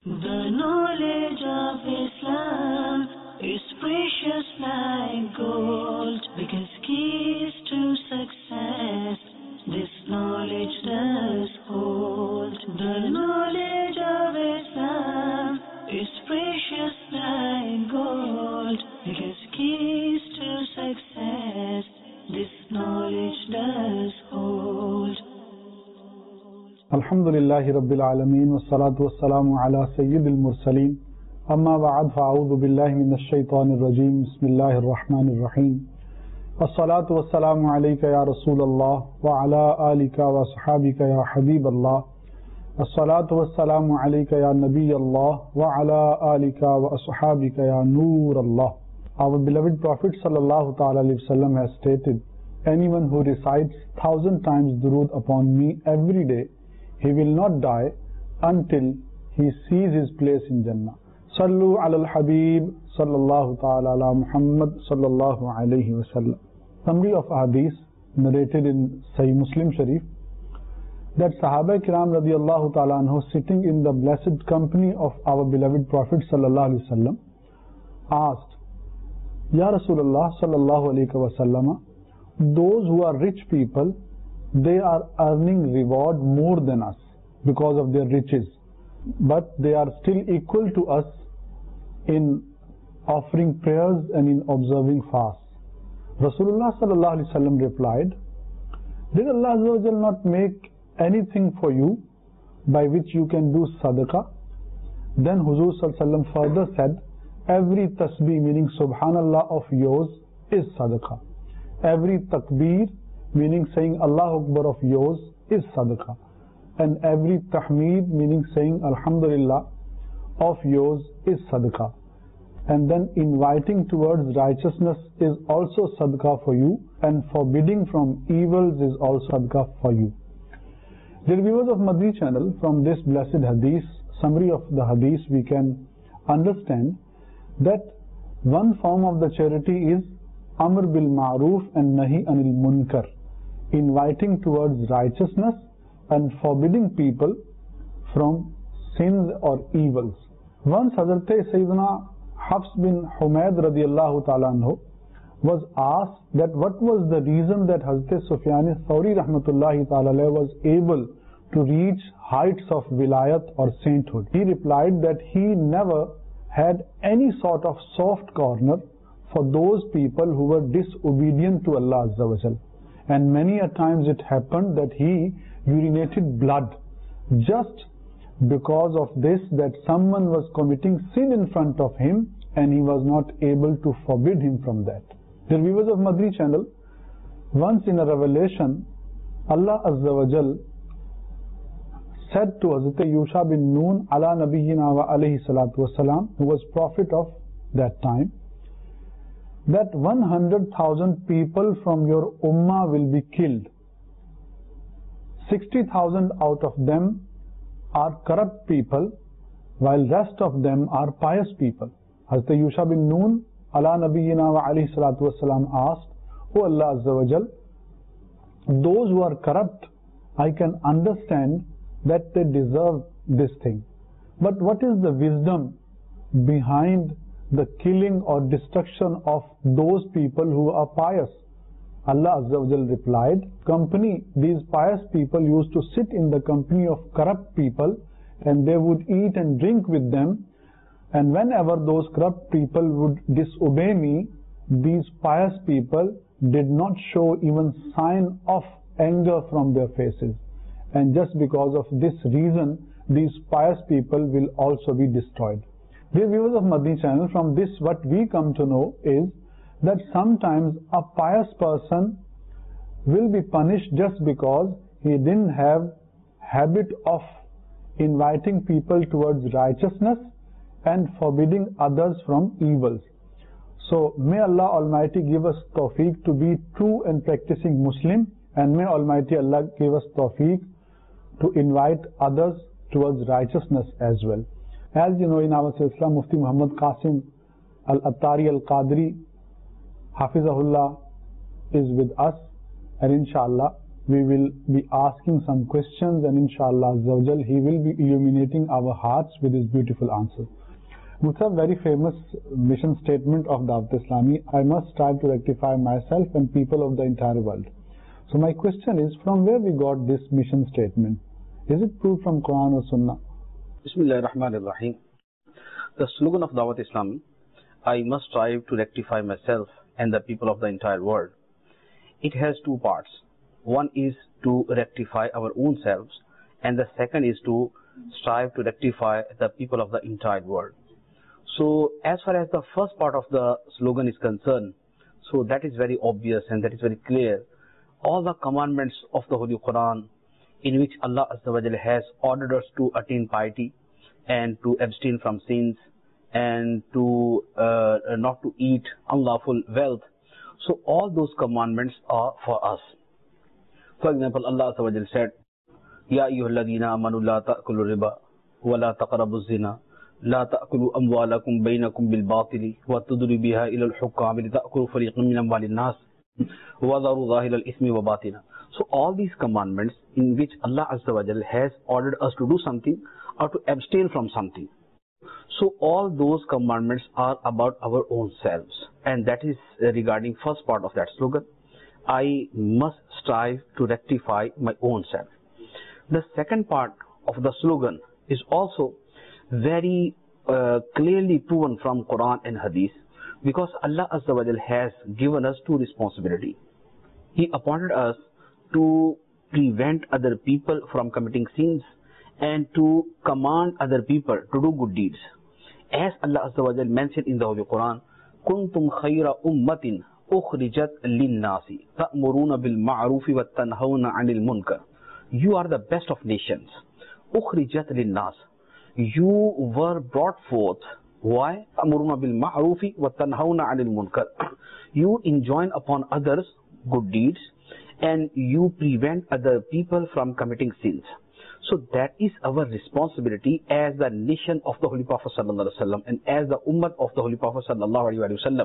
The knowledge of Islam is precious like gold, because keys to success this knowledge does hold. The knowledge of Islam is precious like gold, because keys to success this knowledge does hold. Alhamdulillahi Rabbil Alameen wa salatu wa salamu ala Sayyidil Mursaleen. Amma ba'ad fa'a'udhu billahi minash shaitanir rajim. Bismillahir Rahmanir Rahim. Wassalatu wassalamu alayka ya Rasulallah wa ala alika wa sahabika ya Habiballah. Wassalatu wassalamu alayka ya Nabiyallah wa ala alika wa sahabika ya Noorallah. Our beloved Prophet sallallahu ta'ala alayhi wa sallam has stated, anyone who recites 1,000 times durood upon me every day, he will not die until he sees his place in Jannah. Sallu ala al-Habib sallallahu ta'ala ala Muhammad sallallahu alayhi wa sallam. Summary of hadith narrated in Sahih Muslim Sharif, that Sahaba Kiram radiyallahu ta'ala anhu sitting in the blessed company of our beloved Prophet sallallahu alayhi wa sallam asked, Ya Rasulullah sallallahu alayhi wa sallam, those who are rich people, they are earning reward more than us because of their riches, but they are still equal to us in offering prayers and in observing fasts. Rasulullah sallallahu alaihi wasallam replied, did Allah Azza wa Jal not make anything for you by which you can do sadaqah? Then Huzur sallallahu alaihi wasallam further said, every tasbih, meaning subhanallah, of yours is sadaqah. Every takbir, meaning saying Allah Akbar, of yours is sadaqah. And every tahmeed, meaning saying Alhamdulillah, of yours is sadaqah. And then inviting towards righteousness is also sadaqah for you, and forbidding from evils is also sadaqah for you. Dear viewers of Madri channel, from this blessed hadith, summary of the hadith, we can understand that one form of the charity is Amr bil Ma'ruf and Nahi Anil Munkar, inviting towards righteousness and forbidding people from sins or evils. Once Hazrat Sayyidina Hafs bin Humayd radiyallahu ta'ala anhu was asked that what was the reason that Hazrat Sufyan Thawri rahmatullahi ta'ala was able to reach heights of wilayat or sainthood. He replied that he never had any sort of soft corner for those people who were disobedient to Allah Azza wa Jal. And many a times it happened that he urinated blood just because of this, that someone was committing sin in front of him and he was not able to forbid him from that. The viewers of Madri channel, once in a revelation, Allah Azza wa Jal said to Hazrat Yusha bin Nun ala nabiyyina wa alayhi salatu wasalam, who was prophet of that time, that 100,000 people from your ummah will be killed. 60,000 out of them are corrupt people, while rest of them are pious people. Hazrat Yusha bin Nun ala nabiyyina wa alayhi salatu wasalam asked, O Allah Azza wa Jal, those who are corrupt, I can understand that they deserve this thing. But what is the wisdom behind the killing or destruction of those people who are pious? Allah Azza wa Jal replied, these pious people used to sit in the company of corrupt people, and they would eat and drink with them, and whenever those corrupt people would disobey me, these pious people did not show even sign of anger from their faces. And just because of this reason, these pious people will also be destroyed. Dear viewers of Madri channel, from this what we come to know is that sometimes a pious person will be punished just because he didn't have habit of inviting people towards righteousness and forbidding others from evils. So may Allah Almighty give us tawfiq to be true and practicing Muslim, and may Almighty Allah give us tawfiq to invite others towards righteousness as well. As you know, in our Silsila, Mufti Muhammad Qasim Al-Attari Al-Qadri Hafizahullah is with us, and inshallah we will be asking some questions, and inshallah Azza wa Jal, he will be illuminating our hearts with his beautiful answers. With a very famous mission statement of Dawat Islami, I must strive to rectify myself and people of the entire world. So my question is, from where we got this mission statement? Is it proved from Quran or Sunnah? Bismillahir Rahmanir Rahim. The slogan of Dawat Islami, I must strive to rectify myself and the people of the entire world. It has two parts. One is to rectify our own selves, and the second is to strive to rectify the people of the entire world. So as far as the first part of the slogan is concerned, so that is very obvious and that is very clear. All the commandments of the Holy Quran, in which Allah Azza wa Jalla has ordered us to attain piety and to abstain from sins and to not to eat unlawful wealth. So all those commandments are for us. For example, Allah Azza wa Jalla said, Ya ayyuhalladhina amanu la ta'kulu riba wa la taqrabu zina لا تأكلوا أموالكم بينكم بالباطل وتدلوا بها إلى الحكام لتأكلوا فريقا من أموال الناس وذروا ظاهر الإثم وباطنه. So all these commandments in which Allah Azza wa Jalla has ordered us to do something or to abstain from something. So all those commandments are about our own selves, and that is regarding first part of that slogan. I must strive to rectify my own self. The second part of the slogan is also very clearly proven from Quran and Hadith, because Allah Azza wa Jal has given us two responsibilities. He appointed us to prevent other people from committing sins and to command other people to do good deeds. As Allah Azza wa Jal mentioned in the Holy Quran, كُنْتُمْ خَيْرَ أُمَّةٍ أُخْرِجَتْ لِلنَّاسِ تَأْمُرُونَ بِالْمَعْرُوفِ وَتَنْهَوْنَ عَنِ الْمُنْكَرِ. You are the best of nations. أُخْرِجَتْ لِلنَّاسِ. You were brought forth. Why? تَأْمُرُونَ بِالْمَعْرُوفِ وَتَنْهَوْنَ عَنِ الْمُنْكَرِ. You enjoin upon others good deeds and you prevent other people from committing sins. So that is our responsibility as the nation of the Holy Prophet Sallallahu Alaihi Wasallam and as the ummah of the Holy Prophet Sallallahu Alaihi Wasallam.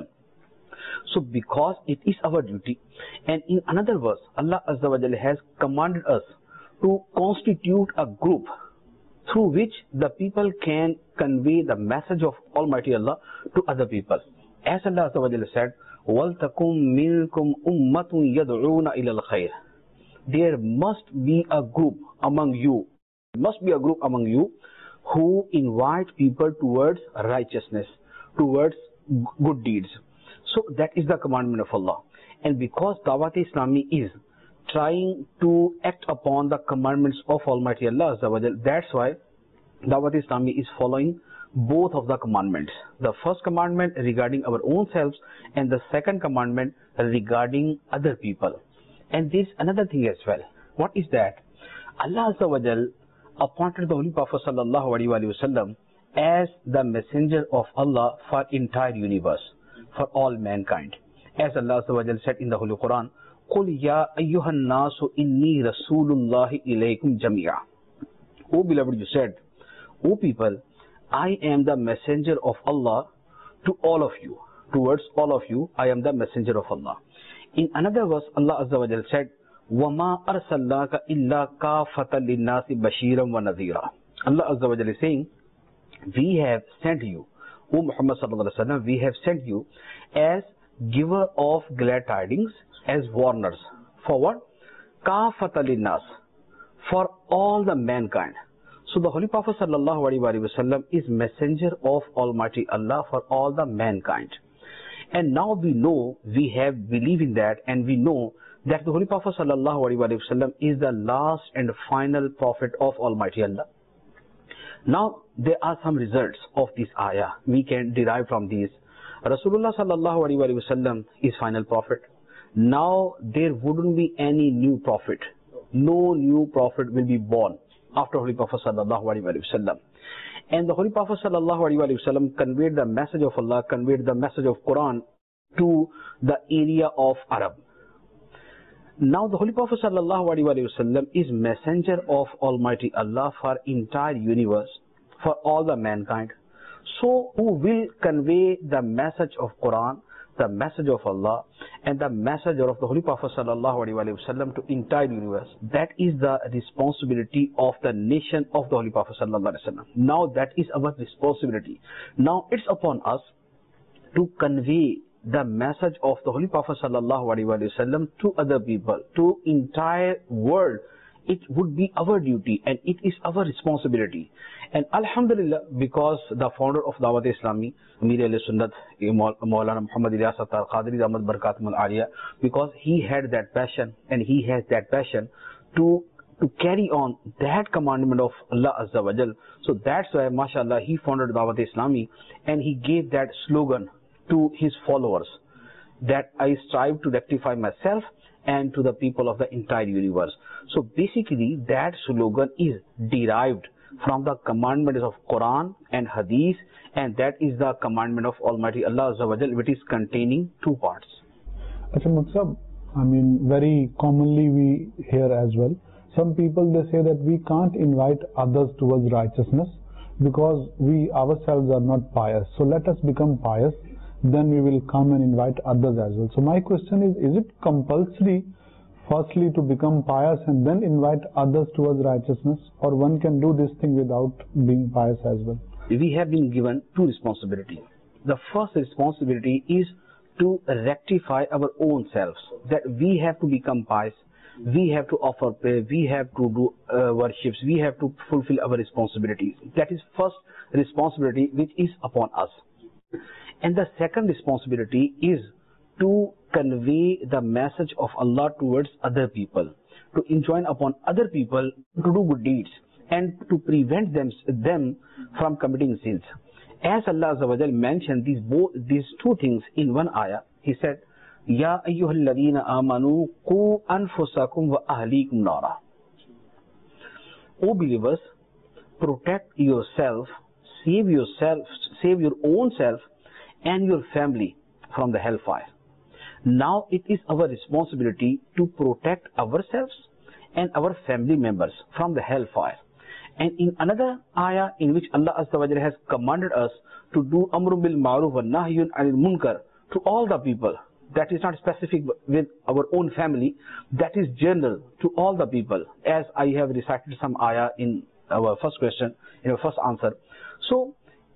So because it is our duty, and in another verse, Allah Azza wa Jalla has commanded us to constitute a group through which the people can convey the message of Almighty Allah to other people. As Allah Azza wa Jalla said, وَلْتَكُمْ مِنْكُمْ أُمَّةٌ يَدْعُونَ إِلَى الْخَيْرِ. There must be a group among you. There must be a group among you who invite people towards righteousness, towards good deeds. So that is the commandment of Allah. And because Dawat Islami is trying to act upon the commandments of Almighty Allah Azza wa Jal, that's why Dawat Islami is following both of the commandments. The first commandment regarding our own selves and the second commandment regarding other people. And there's another thing as well. What is that? Allah Azza wa Jal appointed the Holy Prophet Sallallahu Alaihi Wasallam as the messenger of Allah for entire universe, for all mankind. As Allah Azza wa Jal said in the Holy Quran, قُلْ يَا أَيُّهَا النَّاسُ إِنِّي رَسُولُ اللَّهِ إِلَيْكُمْ جَمِيعًا. O beloved, you said, O people, I am the messenger of Allah to all of you. Towards all of you, I am the messenger of Allah. In another verse, Allah Azza wa Jal said, وَمَا أَرْسَلْنَاكَ إِلَّا كَافَةً لِلنَّاسِ بَشِيرًا وَنَذِيرًا. Allah Azza wa Jal is saying, we have sent you, O Muhammad Sallallahu Alaihi Wasallam, we have sent you as giver of glad tidings, as warners. For what? كَافَةً لِلنَّاسِ. For all the mankind. So the Holy Prophet Sallallahu Alaihi Wasallam is messenger of Almighty Allah for all the mankind. And now we know, we have belief in that, and we know that the Holy Prophet Sallallahu Alaihi Wasallam is the last and final prophet of Almighty Allah. Now there are some results of this ayah we can derive from these. Rasulullah Sallallahu Alaihi Wasallam is final prophet. Now there wouldn't be any new prophet. No new prophet will be born after Holy Prophet Sallallahu Alaihi Wasallam. And the Holy Prophet Sallallahu Alaihi Wasallam conveyed the message of Allah, conveyed the message of Quran to the area of Arab. Now the Holy Prophet Sallallahu Alaihi Wasallam is messenger of Almighty Allah for entire universe, for all the mankind. So who will convey the message of Quran, the message of Allah and the message of the Holy Prophet sallallahu alaihi wasallam to entire universe. That is the responsibility of the nation of the Holy Prophet sallallahu alaihi wasallam. Now that is our responsibility. Now it's upon us to convey the message of the Holy Prophet sallallahu alaihi wasallam to other people, to entire world. It would be our duty and it is our responsibility. And Alhamdulillah, because the founder of Dawat Islami, Amir al-Sunnat, Maulana Muhammad Ilyas Attar Qadri Ahmad Barakatum al-Aliya, because he had that passion and he has that passion to carry on that commandment of Allah Azza wa Jal. So that's why, mashallah, he founded Dawat Islami and he gave that slogan to his followers, that I strive to rectify myself and to the people of the entire universe. So basically that slogan is derived from the commandments of Quran and Hadith, and that is the commandment of Almighty Allah Azza wa Jal, which is containing two parts. Achha, I mean, very commonly we hear as well, some people they say that we can't invite others towards righteousness because we ourselves are not pious. So let us become pious, then we will come and invite others as well. So my question is it compulsory firstly to become pious and then invite others towards righteousness, or one can do this thing without being pious as well? We have been given two responsibilities. The first responsibility is to rectify our own selves, that we have to become pious, we have to offer prayer, we have to do worships, we have to fulfill our responsibilities. That is first responsibility which is upon us. And the second responsibility is to convey the message of Allah towards other people, to enjoin upon other people to do good deeds and to prevent them from committing sins. As Allah Azza wa Jal mentioned these two things in one ayah, He said, Ya ayyuhalladhina amanu qu anfusakum wa ahlikum nara. O believers, protect yourself, save your own self and your family from the hellfire. Now it is our responsibility to protect ourselves and our family members from the hellfire. And in another ayah in which Allah Azza wa Jalla has commanded us to do amru bil ma'ruf wa nahyun anil munkar to all the people. That is not specific with our own family, that is general to all the people, as I have recited some ayah in our first question, in our first answer. So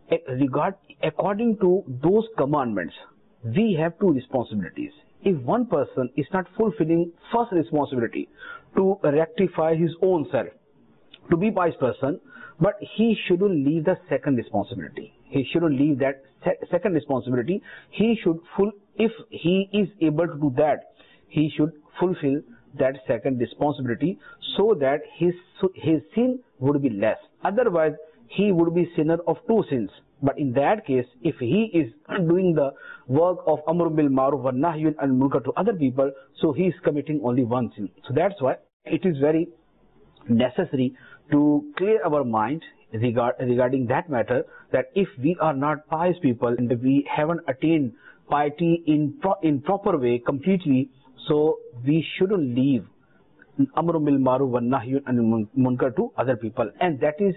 according to those commandments, we have two responsibilities. If one person is not fulfilling first responsibility to rectify his own self, to be pious person, but he shouldn't leave the second responsibility. He shouldn't leave that second responsibility. He should if he is able to do that, he should fulfill that second responsibility so that his sin would be less. Otherwise, he would be sinner of two sins. But in that case, if he is doing the work of amr bil ma'ruf wa nahyun anil munkar to other people, so he is committing only one sin. So that's why it is very necessary to clear our mind regarding that matter, that if we are not pious people and we haven't attained piety in proper way completely, so we shouldn't leave amr bil ma'ruf wa nahyun anil munkar to other people. And that is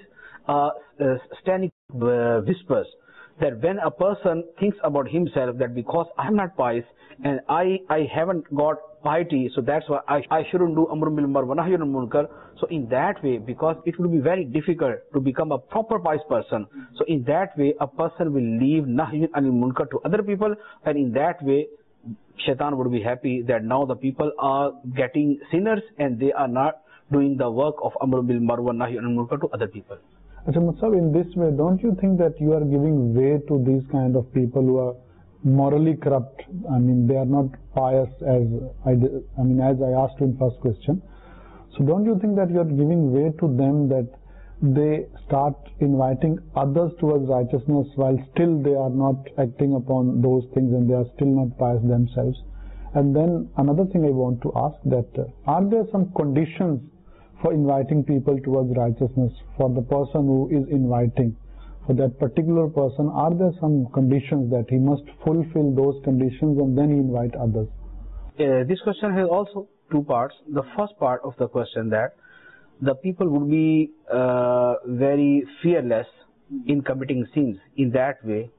standing whispers, that when a person thinks about himself that because I am not pious and I haven't got piety, so that's why I shouldn't do amr bil ma'ruf wa nahy anil munkar. So in that way, because it will be very difficult to become a proper pious person, so in that way a person will leave nahy anil munkar to other people, and in that way Shaitan would be happy that now the people are getting sinners and they are not doing the work of amr bil ma'ruf wa nahy anil munkar to other people. Achha, in this way, don't you think that you are giving way to these kind of people who are morally corrupt? I mean, they are not pious as I asked you in first question. So don't you think that you are giving way to them, that they start inviting others towards righteousness while still they are not acting upon those things and they are still not pious themselves? And then another thing I want to ask, that are there some conditions for inviting people towards righteousness for the person who is inviting? For that particular person, are there some conditions that he must fulfill those conditions and then he invite others? This question has also two parts. The first part of the question, that the people would be very fearless in committing sins. In that way,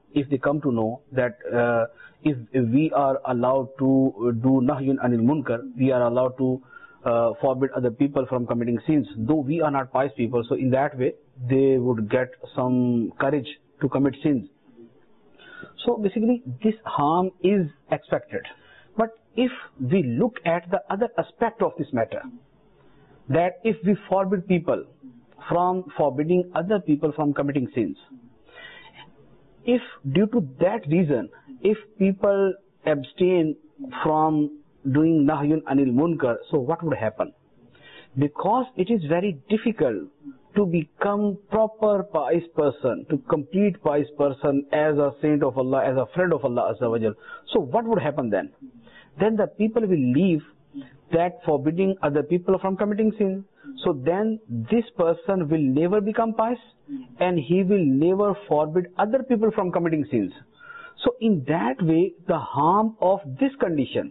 if they come to know that if we are allowed to do nahyun anil munkar, we are allowed to forbid other people from committing sins, though we are not pious people, so in that way they would get some courage to commit sins. So basically this harm is expected. But if we look at the other aspect of this matter, that if we forbid people from forbidding other people from committing sins, if due to that reason, if people abstain from doing nahyun anil munkar, so what would happen? Because it is very difficult to become proper pious person, to complete pious person as a saint of Allah, as a friend of Allah Azza wa Jal. So what would happen then? Then the people will leave that forbidding other people from committing sin. So then this person will never become pious and he will never forbid other people from committing sins. So in that way, the harm of this condition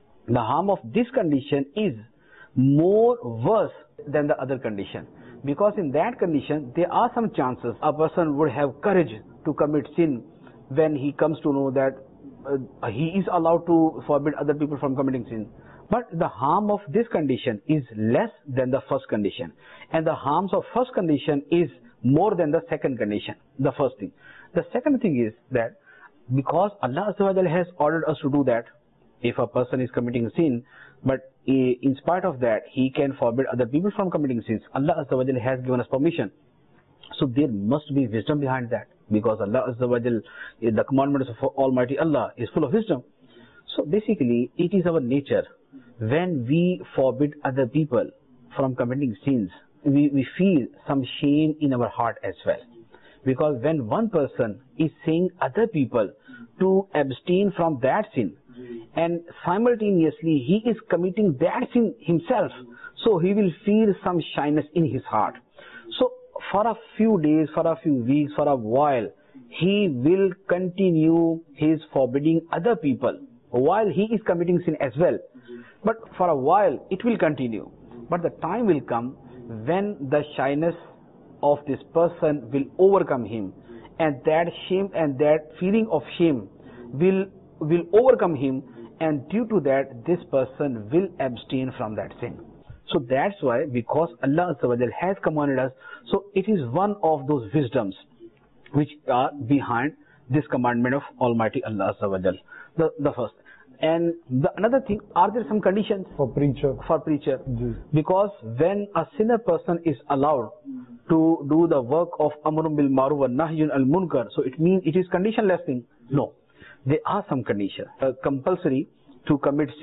is more worse than the other condition. Because in that condition, there are some chances a person would have courage to commit sin when he comes to know that he is allowed to forbid other people from committing sin. But the harm of this condition is less than the first condition. And the harms of first condition is more than the second condition, the first thing. The second thing is that because Allah Azza wa Jalla has ordered us to do that, if a person is committing sin, but in spite of that, he can forbid other people from committing sins, Allah Azza wa Jalla has given us permission. So there must be wisdom behind that, because Allah Azza wa Jalla, the commandments of Almighty Allah is full of wisdom. So basically, it is our nature. When we forbid other people from committing sins, we feel some shame in our heart as well. Because when one person is saying other people to abstain from that sin, and simultaneously he is committing that sin himself, so he will feel some shyness in his heart. So for a few days, for a few weeks, for a while, he will continue his forbidding other people while he is committing sin as well. But for a while it will continue. But the time will come when the shyness of this person will overcome him, and that shame and that feeling of shame will overcome him, and due to that this person will abstain from that sin. So that's why, because Allah Azza wa Jalla has commanded us, so it is one of those wisdoms which are behind this commandment of Almighty Allah Azza wa Jalla. The first. And the another thing, are there some conditions for preacher? Yes. Because when a sinner person is allowed to do the work of Amrun bil Ma'ruf wa Nahyun al Munkar, so it means it is conditionless thing? No. There are some conditions. Compulsory to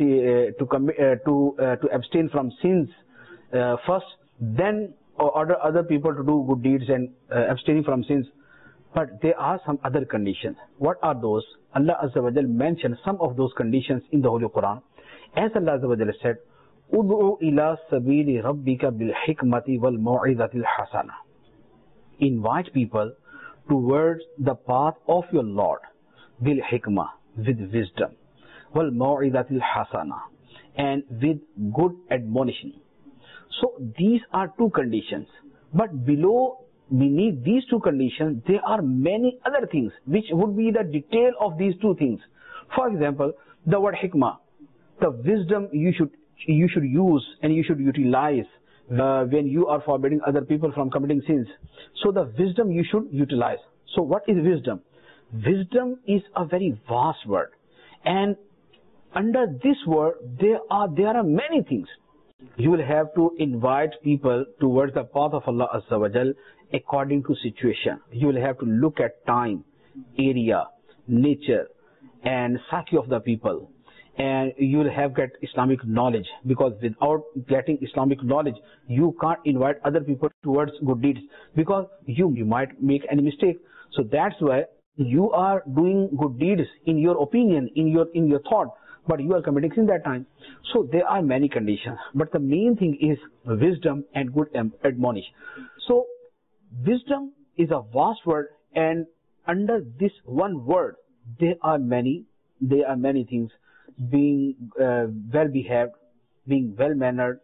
to abstain from sins first, then order other people to do good deeds and abstaining from sins. But there are some other conditions. What are those? Allah Azza wa Jalla mentioned some of those conditions in the Holy Quran. As Allah Azza wa Jalla said, Ud'u ila sabili rabbika bil hikmati wal mau'izatil hasana. Invite people towards the path of your Lord bil hikmah, with wisdom, wal mau'izatil hasana, and with good admonition. So these are two conditions. But beneath these two conditions, there are many other things which would be the detail of these two things. For example, the word hikmah, the wisdom you should use and you should utilize when you are forbidding other people from committing sins. So the wisdom you should utilize. So what is wisdom? Wisdom is a very vast word, and under this word there are many things. You will have to invite people towards the path of Allah Azza wa Jal according to situation. You will have to look at time, area, nature, and psyche of the people. And you will have get Islamic knowledge, because without getting Islamic knowledge, you can't invite other people towards good deeds, because you might make any mistake. So that's why you are doing good deeds in your opinion, in your thought, but you are committing sin that time. So there are many conditions, but the main thing is wisdom and good admonish. So wisdom is a vast word, and under this one word there are many things: being well behaved, being well mannered,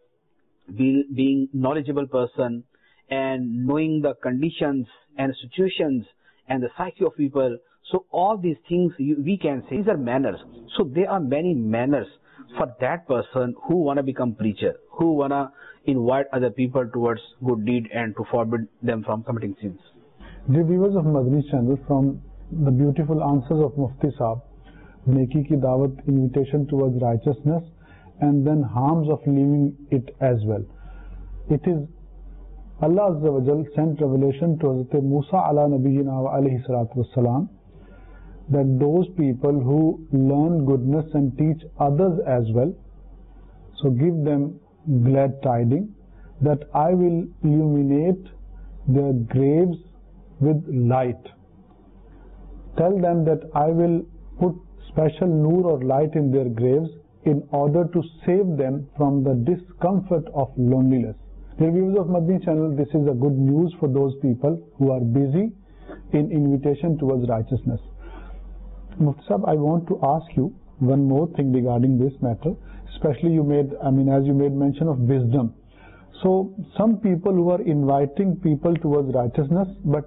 being knowledgeable person, and knowing the conditions and situations and the psyche of people. So all these things we can say these are manners. So there are many manners for that person who want to become preacher, who want to invite other people towards good deed and to forbid them from committing sins. Dear viewers of Madani channel, from the beautiful answers of Mufti Saab, Neki ki Dawat, invitation towards righteousness, and then harms of leaving it as well. It is Allah Azza wa Jal sent revelation to Hazrat Musa ala Nabiyina wa alayhi salatu wassalam, that those people who learn goodness and teach others as well, so give them glad tidings that I will illuminate their graves with light. Tell them that I will put special nur or light in their graves in order to save them from the discomfort of loneliness. Dear viewers of Madani channel, this is a good news for those people who are busy in invitation towards righteousness. Mufti Sahib, I want to ask you one more thing regarding this matter. Especially as you made mention of wisdom. So some people who are inviting people towards righteousness, but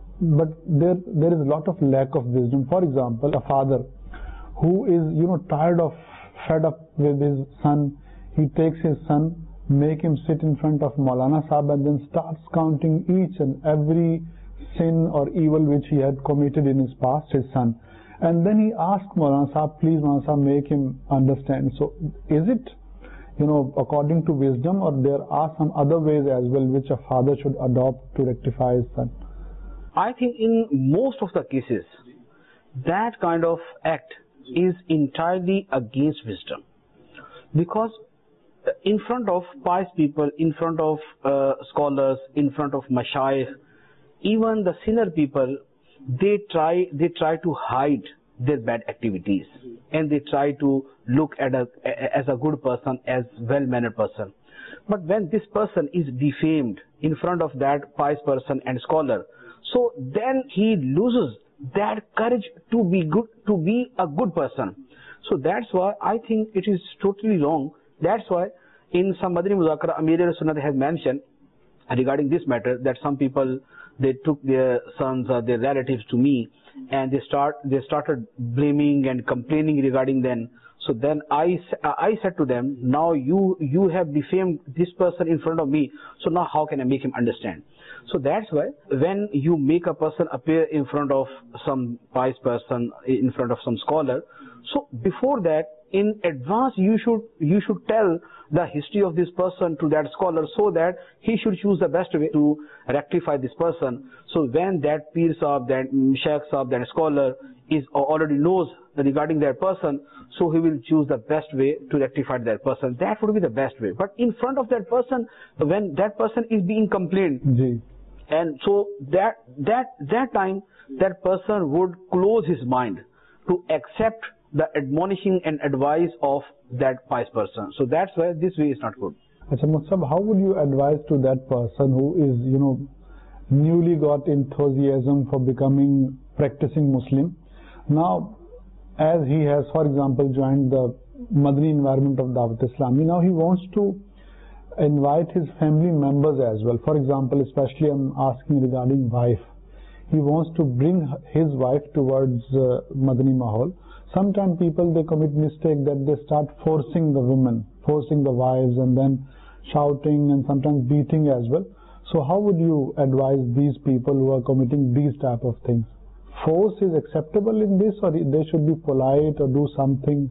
there is a lot of lack of wisdom. For example, a father who is tired of, fed up with his son, he takes his son, make him sit in front of Maulana Sahib and then starts counting each and every sin or evil which he had committed in his past, his son. And then he asked Maulana Sahib, please Maulana Sahib, make him understand. So is it, according to wisdom, or there are some other ways as well which a father should adopt to rectify his son? I think in most of the cases, that kind of act is entirely against wisdom. Because in front of pious people, in front of scholars, in front of mashayikh, even the sinner people, they try to hide their bad activities, and they try to look at as a good person, as well-mannered person. But when this person is defamed in front of that pious person and scholar, so then he loses that courage to be good, to be a good person. So that's why I think it is totally wrong. That's why in some Madani Muzakara, Amir al-Sunnah has mentioned regarding this matter that some people, they took their sons or their relatives to me, and they started blaming and complaining regarding them. So then I said to them, now you have defamed this person in front of me, so now how can I make him understand? So that's why when you make a person appear in front of some pious person, in front of some scholar, so before that, in advance you should tell the history of this person to that scholar, so that he should choose the best way to rectify this person. So when that Peer Sahib, that Shaykh Sahib, that scholar is already knows regarding that person, so he will choose the best way to rectify that person. That would be the best way. But in front of that person, when that person is being complained, and so that time that person would close his mind to accept the admonishing and advice of that pious person. So that's why this way is not good. Achha, Mufti, how would you advise to that person who is, newly got enthusiasm for becoming practicing Muslim? Now, as he has, for example, joined the Madani environment of Dawat Islami, now he wants to invite his family members as well. For example, especially I'm asking regarding wife. He wants to bring his wife towards Madani Mahal. Sometimes people, they commit mistake that they start forcing the women, forcing the wives, and then shouting and sometimes beating as well. So how would you advise these people who are committing these type of things? Force is acceptable in this, or they should be polite or do something,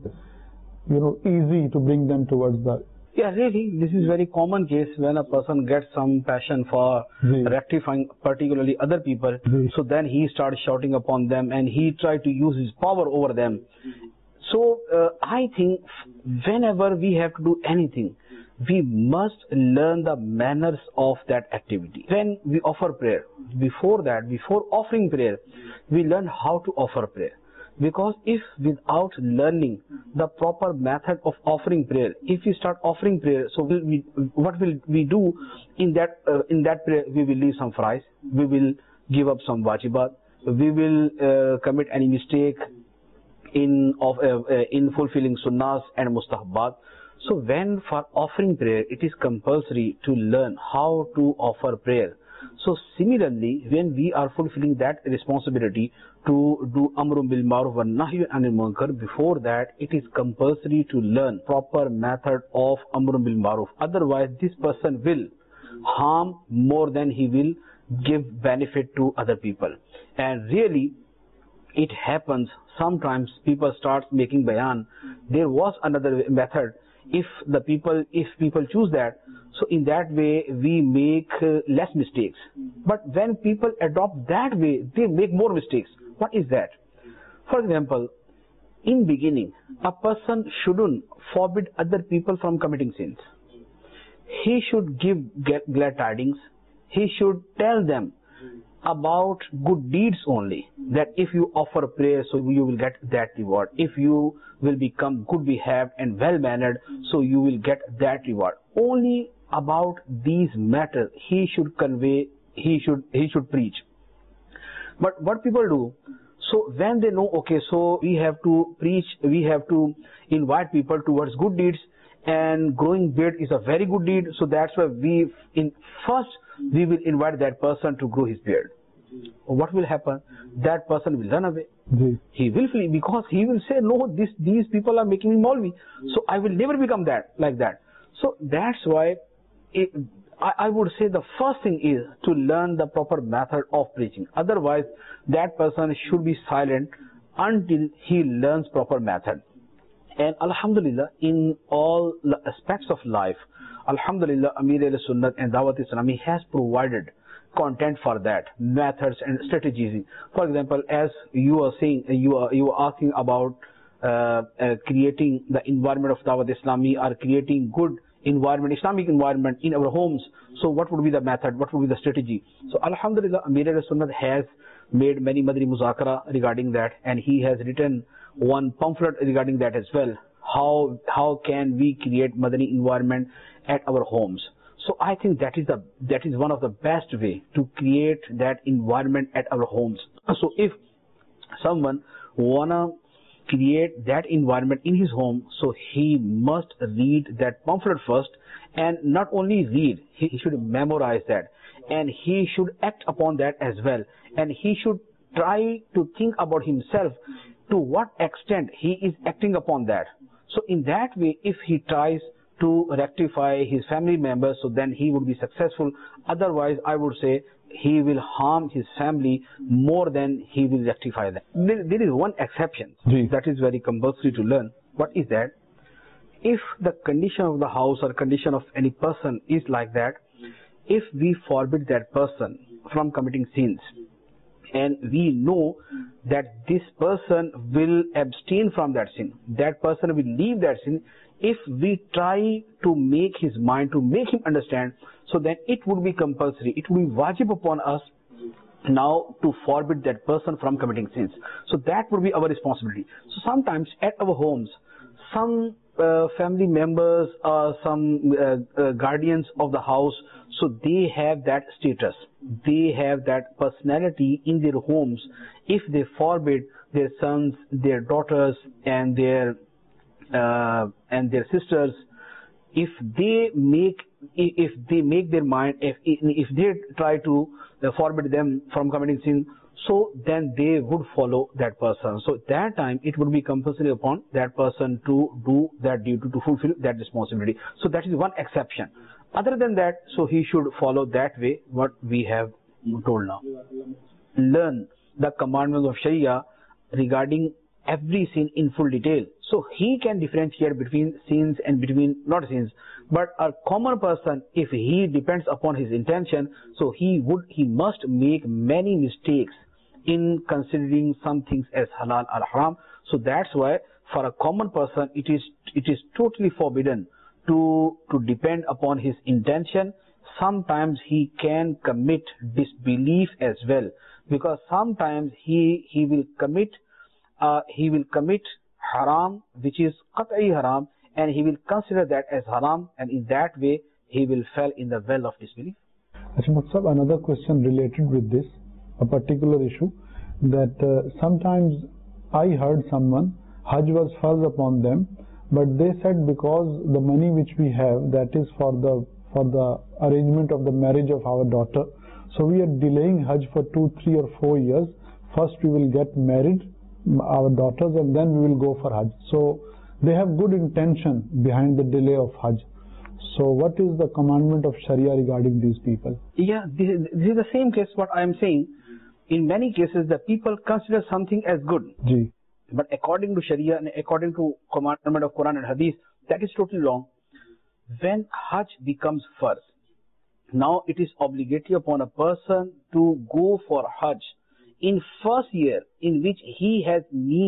easy to bring them towards the... Yeah, really, this is very common case when a person gets some passion for rectifying particularly other people. So then he starts shouting upon them and he tries to use his power over them. So I think whenever we have to do anything, we must learn the manners of that activity. When we offer prayer, before offering prayer, we learn how to offer prayer. Because if without learning the proper method of offering prayer, if we start offering prayer, so what will we do in that prayer? We will leave some fries, we will give up some wajibat, we will commit any mistake in fulfilling sunnahs and mustahabbat. So when for offering prayer, it is compulsory to learn how to offer prayer. So similarly, when we are fulfilling that responsibility to do Amrun bil Ma'ruf wa Nahy anil Munkar, before that it is compulsory to learn proper method of Amrun bil Ma'ruf. Otherwise, this person will harm more than he will give benefit to other people. And really, it happens sometimes people start making bayan. There was another method. If people choose that, so in that way we make less mistakes. But when people adopt that way, they make more mistakes. What is that? For example, in beginning, a person shouldn't forbid other people from committing sins. He should give glad tidings. He should tell them about good deeds only, that if you offer prayer, so you will get that reward. If you will become good behaved and well mannered, so you will get that reward. Only about these matters he should convey, he should preach. But what people do, so when they know, okay, so we have to preach, we have to invite people towards good deeds, and growing beard is a very good deed, so that's why we will invite that person to grow his beard. What will happen? That person will run away. He will flee, because he will say, no, these people are making me Maulvi, so I will never become like that. So that's why I would say the first thing is to learn the proper method of preaching. Otherwise, that person should be silent until he learns proper method. And Alhamdulillah, in all the aspects of life, Alhamdulillah, Amir al-Sunnat and Dawat Islami has provided content for that, methods and strategies. For example, as you are saying, you are asking about creating the environment of Dawat Islami, or creating good environment, Islamic environment in our homes. So what would be the method? What would be the strategy? So Alhamdulillah, Amir al-Sunnat has made many Madani Muzakara regarding that, and he has written one pamphlet regarding that as well. How can we create Madani environment at our homes? So I think that is one of the best way to create that environment at our homes. So if someone wanna create that environment in his home, so he must read that pamphlet first, and not only read, he should memorize that, and he should act upon that as well, and he should try to think about himself to what extent he is acting upon that. So in that way, if he tries to rectify his family members, so then he would be successful. Otherwise, I would say he will harm his family more than he will rectify them. There is one exception that is very compulsory to learn. What is that? If the condition of the house or condition of any person is like that, if we forbid that person from committing sins, and we know that this person will abstain from that sin, that person will leave that sin, if we try to make his mind, to make him understand, so then it would be compulsory, it would be wajib upon us now to forbid that person from committing sins. So that would be our responsibility. So sometimes at our homes, some family members or some guardians of the house, so they have that status, they have that personality in their homes. If they forbid their sons, their daughters, and their sisters, if they make their mind, if they try to forbid them from committing sin, so then they would follow that person. So at that time it would be compulsory upon that person to do that duty, to fulfill that responsibility. So that is one exception. Other than that, so he should follow that way what we have told now. Learn the commandments of Sharia regarding every sin in full detail. So he can differentiate between sins and between not sins. But a common person, if he depends upon his intention, so he must make many mistakes in considering some things as halal or haram. So that's why for a common person it is totally forbidden to depend upon his intention. Sometimes he can commit disbelief as well, because sometimes he will commit haram, which is qat'i haram, and he will consider that as haram, and in that way he will fall in the well of disbelief. Another question related with this, a particular issue, that sometimes I heard someone, Hajj was farz upon them, but they said because the money which we have, that is for the arrangement of the marriage of our daughter, So we are delaying Hajj for 2, 3 or 4 years. First we will get married, our daughters, and then we will go for Hajj. So they have good intention behind the delay of Hajj. So what is the commandment of Sharia regarding these people? Yeah, this is the same case what I am saying. In many cases, the people consider something as good. Ji. But according to Sharia and according to commandment of Quran and Hadith, that is totally wrong. When Hajj becomes farz, now it is obligatory upon a person to go for Hajj in first year in which he has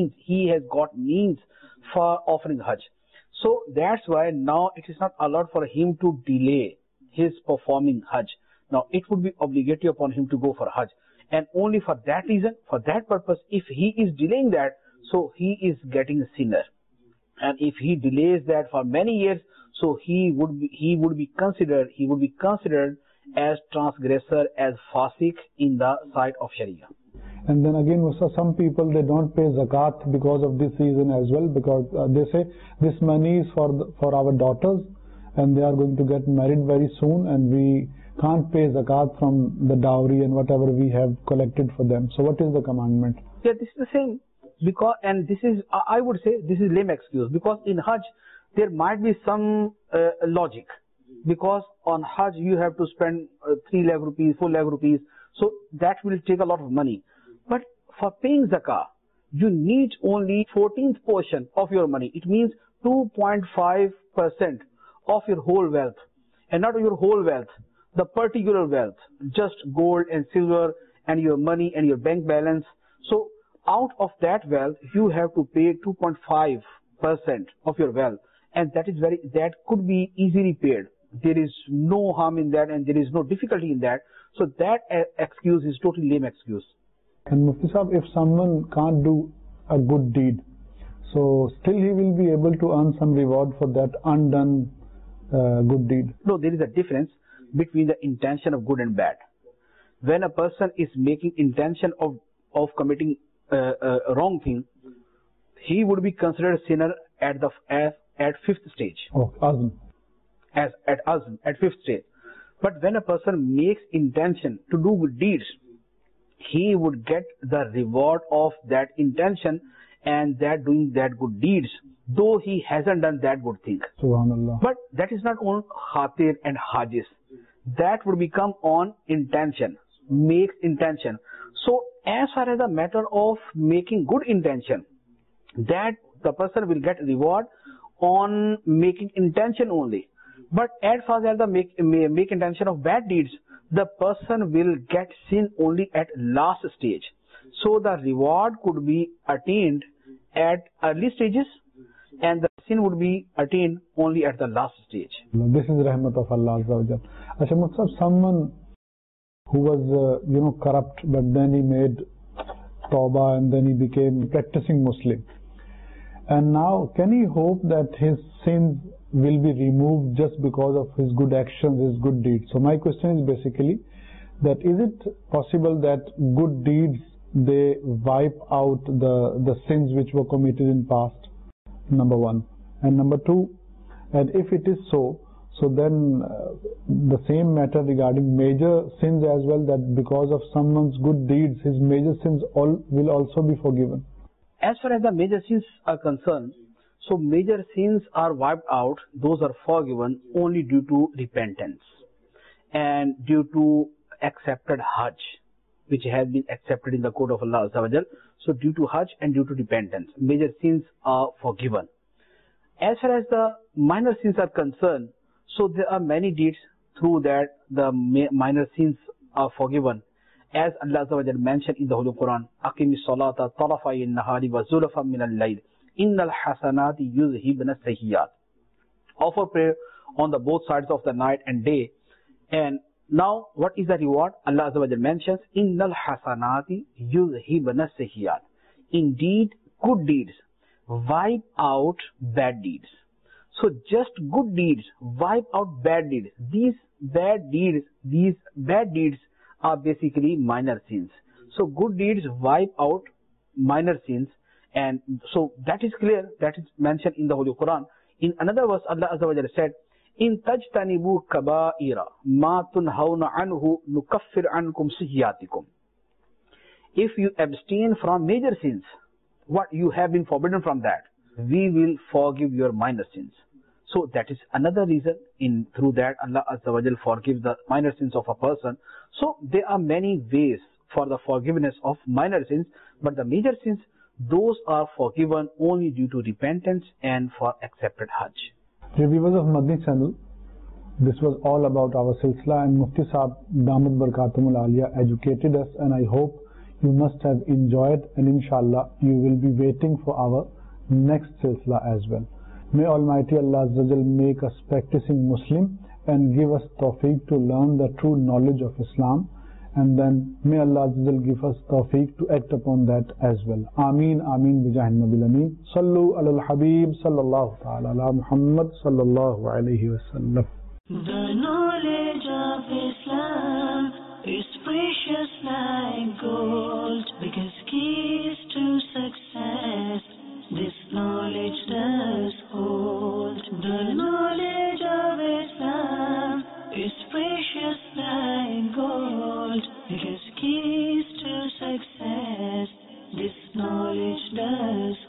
got means for offering Hajj. So that's why now it is not allowed for him to delay his performing Hajj. Now it would be obligatory upon him to go for Hajj. And only for that reason, for that purpose, if he is delaying that, so he is getting a sinner. And if he delays that for many years, so he would be considered as transgressor, as fasik in the sight of Sharia. And then again, some people, they don't pay zakat because of this reason as well, because they say this money is for our daughters and they are going to get married very soon, and we can't pay zakat from the dowry and whatever we have collected for them. So what is the commandment? Yeah, this is the same. Because, and this is, I would say, this is lame excuse, because in Hajj there might be some logic, because on Hajj you have to spend 3 lakh rupees, 4 lakh rupees, so that will take a lot of money. But for paying zakah, you need only 14th portion of your money. It means 2.5% of your whole wealth, and not your whole wealth, the particular wealth, just gold and silver and your money and your bank balance. So out of that wealth, you have to pay 2.5% of your wealth, and that could be easily paid. There is no harm in that, and there is no difficulty in that. So that excuse is totally lame excuse. And Mufti Sahib, if someone can't do a good deed, so still he will be able to earn some reward for that undone good deed? No, there is a difference between the intention of good and bad. When a person is making intention of committing a wrong thing, he would be considered a sinner at 5th stage. Oh, azm. At 5th stage. But when a person makes intention to do good deeds, he would get the reward of that intention and that doing that good deeds, though he hasn't done that good thing. Subhanallah. But that is not on khatir and hajis. That would become on intention, makes intention. So as far as the matter of making good intention, that the person will get reward on making intention only. But as far as the make intention of bad deeds, the person will get sin only at last stage. So the reward could be attained at early stages, and the sin would be attained only at the last stage. This is rahmat of Allah Azza wa Jal. Asha Mufti, someone who was corrupt, but then he made tawbah and then he became practicing Muslim. And now can he hope that his sins will be removed just because of his good actions, his good deeds? So my question is basically that is it possible that good deeds, they wipe out the sins which were committed in past? Number one. And number two, and if it is so then the same matter regarding major sins as well, that because of someone's good deeds, his major sins will also be forgiven. As far as the major sins are concerned, so major sins are wiped out, those are forgiven only due to repentance and due to accepted Hajj, which has been accepted in the court of Allah Azza wa Jal. So due to Hajj and due to repentance, major sins are forgiven. As far as the minor sins are concerned, so there are many deeds through that the minor sins are forgiven. As Allah Azza wa Jal mentioned in the Holy Quran, Aqimi salata tarafay nahari wa zulafan min al-layl. Innal hasanati yuzhibna sayyiat. Offer prayer on the both sides of the night and day. And now, what is the reward? Allah Azza wa Jal mentions, Innal hasanati yuzhibna sayyiat. Indeed, good deeds wipe out bad deeds. So just good deeds wipe out bad deeds. These bad deeds are basically minor sins. So good deeds wipe out minor sins. And so that is clear, that is mentioned in the Holy Quran. In another verse, Allah Azza wa Jalla said, In tajtanibu kaba'ira ma tunhauna anhu nukaffir ankum sayyiatikum. If you abstain from major sins, what you have been forbidden from that, we will forgive your minor sins. So that is another reason through that Allah Azza wa Jal forgives the minor sins of a person. So there are many ways for the forgiveness of minor sins, but the major sins, those are forgiven only due to repentance and for accepted Hajj. Dear viewers of Madni channel, this was all about our silsila, and Mufti Sahab Damat Barakatumul Aliyah educated us, and I hope you must have enjoyed, and inshallah you will be waiting for our next silsila as well. May Almighty Allah Azza wa Jal make us practicing Muslim and give us tawfiq to learn the true knowledge of Islam, and then may Allah Azza wa Jal give us tawfiq to act upon that as well. Ameen, Ameen, bijahin Nabil Ameen. Sallu ala al-Habib, sallallahu ta'ala ala Muhammad, sallallahu alayhi wa sallam. The knowledge of Islam is precious like gold, because keys to success this knowledge does hold. The knowledge of Islam is precious like gold, because keys to success this knowledge does